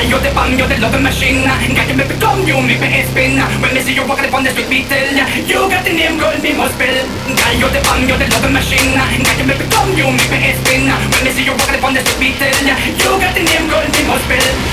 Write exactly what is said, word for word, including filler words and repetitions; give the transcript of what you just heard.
you're the bomb, you're the love machine. Got you make me come, you make me spin. When me see you walking upon the street, me tell ya, you got the name, girl, me must spell. God, you're the bomb, you're the love machine. Got you make me come, you make me spin. When me see you walking upon the street, me tell ya, you got the name, girl, me must spell.